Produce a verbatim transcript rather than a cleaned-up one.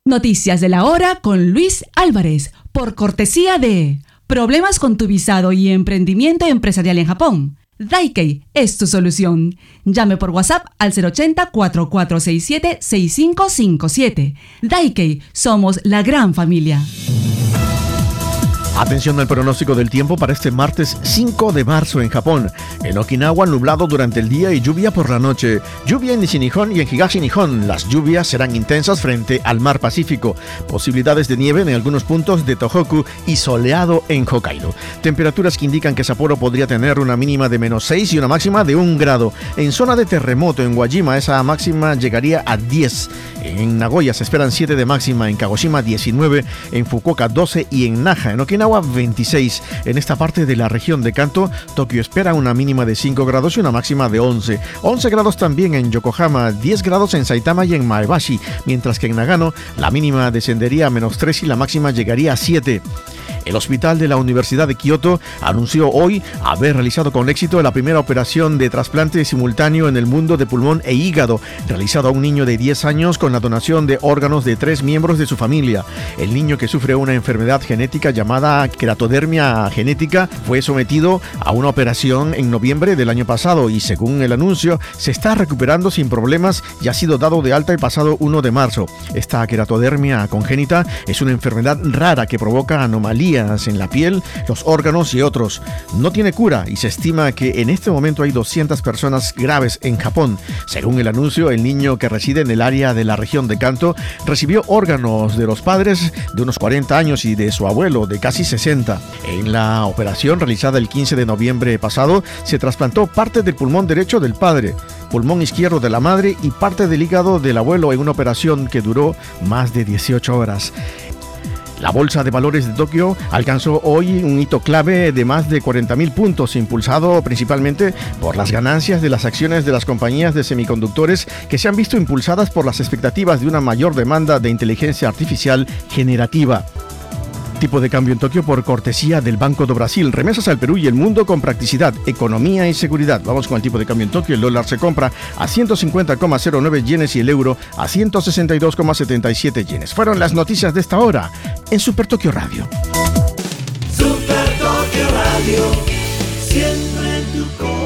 Noticias de la hora con Luis Álvarez, por cortesía de Problemas con tu visado y emprendimiento empresarial en Japón. Daikei es tu solución. Llame por WhatsApp al cero ochenta, cuatro cuatro seis siete, seis cinco cinco siete. Daikei, somos la gran familia. Atención al pronóstico del tiempo para este martes cinco de marzo en Japón. En Okinawa, nublado durante el día y lluvia por la noche. Lluvia en Nishinihon y en Higashi Nihon. Las lluvias serán intensas frente al mar Pacífico. Posibilidades de nieve en algunos puntos de Tohoku y soleado en Hokkaido. Temperaturas que indican que Sapporo podría tener una mínima de menos seis y una máxima de un grado. En zona de terremoto en Wajima esa máxima llegaría a diez. En Nagoya se esperan siete de máxima, en Kagoshima diecinueve, en Fukuoka doce y en Naha, en Okinawa veintiséis. En esta parte de la región de Kanto, Tokio espera una mínima de cinco grados y una máxima de once. once grados también en Yokohama, diez grados en Saitama y en Maebashi, mientras que en Nagano la mínima descendería a menos tres y la máxima llegaría a siete. El hospital de la Universidad de Kioto anunció hoy haber realizado con éxito la primera operación de trasplante simultáneo en el mundo de pulmón e hígado, realizado a un niño de diez años con la donación de órganos de tres miembros de su familia. El niño, que sufre una enfermedad genética llamada queratodermia genética, fue sometido a una operación en noviembre del año pasado y, según el anuncio, se está recuperando sin problemas y ha sido dado de alta el pasado primero de marzo. Esta queratodermia congénita es una enfermedad rara que provoca anomalías en la piel, los órganos y otros. No tiene cura y se estima que en este momento hay doscientas personas graves en Japón. Según el anuncio, el niño, que reside en el área de la región de Kanto, recibió órganos de los padres de unos cuarenta años y de su abuelo de casi sesenta. En la operación realizada el quince de noviembre pasado, se trasplantó parte del pulmón derecho del padre, pulmón izquierdo de la madre y parte del hígado del abuelo en una operación que duró más de dieciocho horas. La Bolsa de Valores de Tokio alcanzó hoy un hito clave de más de cuarenta mil puntos, impulsado principalmente por las ganancias de las acciones de las compañías de semiconductores, que se han visto impulsadas por las expectativas de una mayor demanda de inteligencia artificial generativa. Tipo de cambio en Tokio por cortesía del Banco do Brasil. Remesas al Perú y el mundo con practicidad, economía y seguridad. Vamos con el tipo de cambio en Tokio. El dólar se compra a ciento cincuenta coma cero nueve yenes y el euro a ciento sesenta y dos coma setenta y siete yenes. Fueron las noticias de esta hora en Super Tokio Radio. Super Tokio Radio, siempre en tu corazón.